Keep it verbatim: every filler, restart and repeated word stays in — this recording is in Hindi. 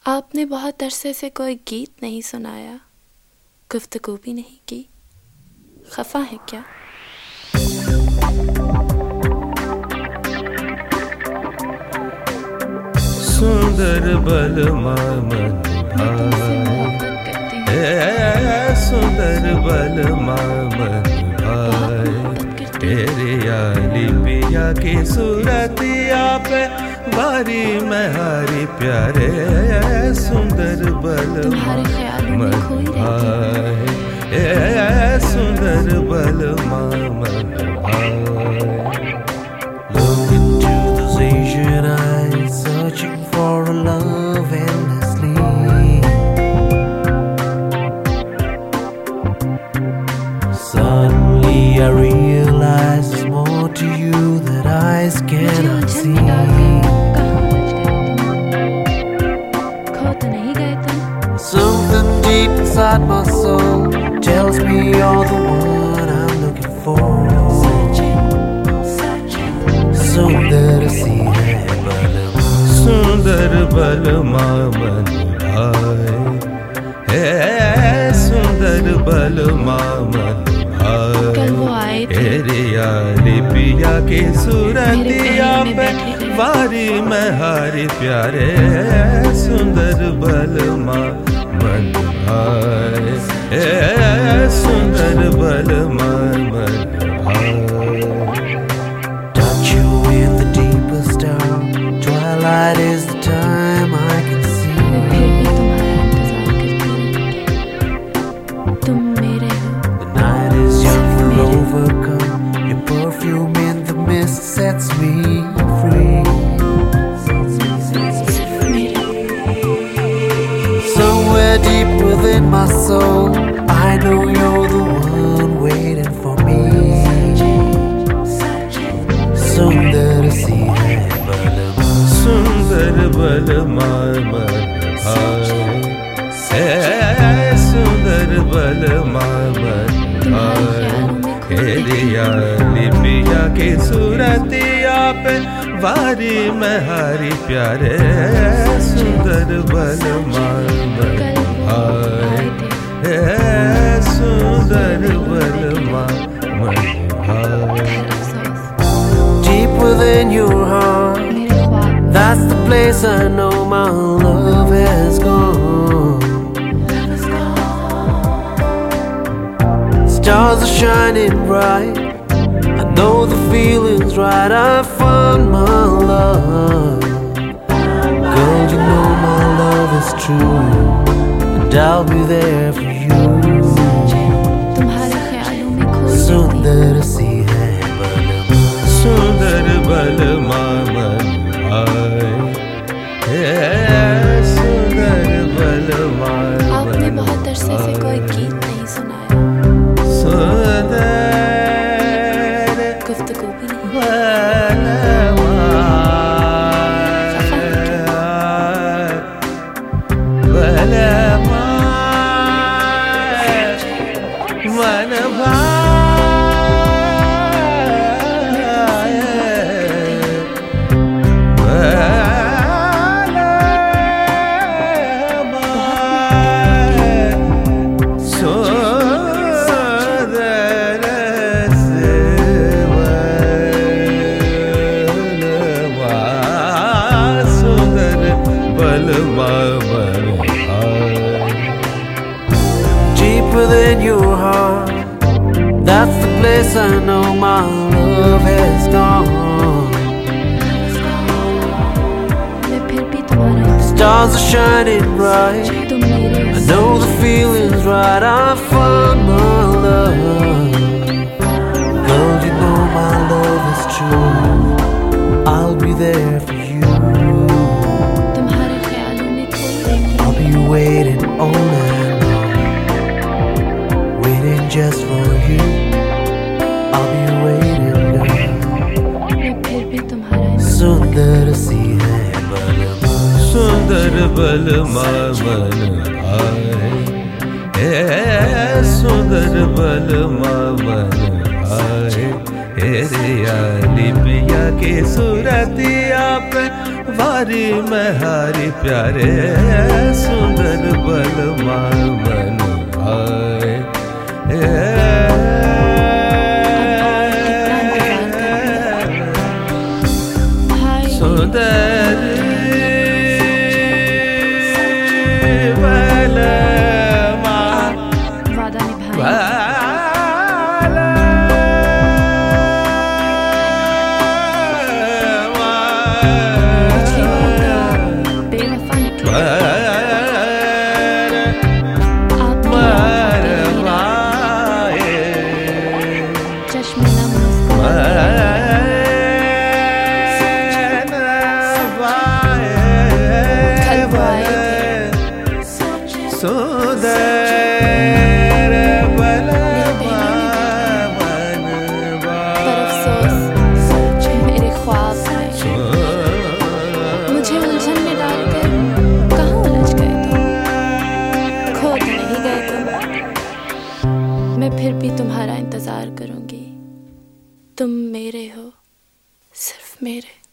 आपने बहुत अरसे से कोई गीत नहीं सुनाया, गुफ्तगू भी नहीं की, खफा है क्या? सुंदर बलमा मन भाई, सुंदर बलमा मन भाई, तेरे याली पिया की सूरतिया पे बारी में हारी प्यारे, सुंदर बलमा मन भाई, सुंदर बलमा मन भाई। Look into those Asian eyes, searching for a love endlessly. Suddenly I realize there's more to you that eyes cannot see. Something deep inside my soul tells me you're the one I'm looking for. सुंदर सी है बलमा, सुंदर बलमा मन भाई, सुंदर बलमा मन भाई, तेरे याली पिया की सूरतिया पे वारी में हारी प्यारे, सुंदर बलमा मन भाई, सुंदर बलमा मन भाई। Touch you in the deepest hour, twilight is the time I can see. The night is young and overcome, your perfume in the mist sets me free. Somewhere deep within my soul, I know you're the one waiting for me. सुंदर सी है बलमा, सुंदर बलमा मन भाई, सुंदर बलमा मन भाई, तेरे याली पिया की सूरतिया पे वारी में हारी प्यारे, सुंदर बलमा मन भाई, सुंदर बलमा मन भाई। Deep within your heart, that's the place I know my love has gone. Stars are shining bright, I know the feeling's right, I found my love. Girl, you know my love is true, and I'll be there for you. सुंदर सी है बलमा, सुंदर बलमा मन भाई, सुंदर बलमा आपने मन बहुत अरसे से कोई भाई, गीत नहीं सुनाया, सुंदर गुफ्तगू भी नहीं, बलमा बलमा मन भाई, deep within your heart, that's the place I know my love has gone. Stars are shining bright, I know the feeling's right, I found my love. Girl, you know my love is true, I'll be there for you. I'll be waiting all night long, waiting just for you. I'll be waiting, girl. सुंदर सी है बलमा, सुंदर बलमा मन भाई, सुंदर बलमा मन भाई, लिपिया के सूरतिया पे वारी में हारी प्यारे सुंदर बलमा मन भाए सुंदर बलमा वादा निभाएं सुंदर बलमा मन भाए मेरे ख्वाब में मुझे उलझन में डालकर कहाँ उलझ गए तुम? खो तो नहीं गए तुम? मैं फिर भी तुम्हारा इंतजार करूंगी। तुम मेरे हो, सिर्फ मेरे।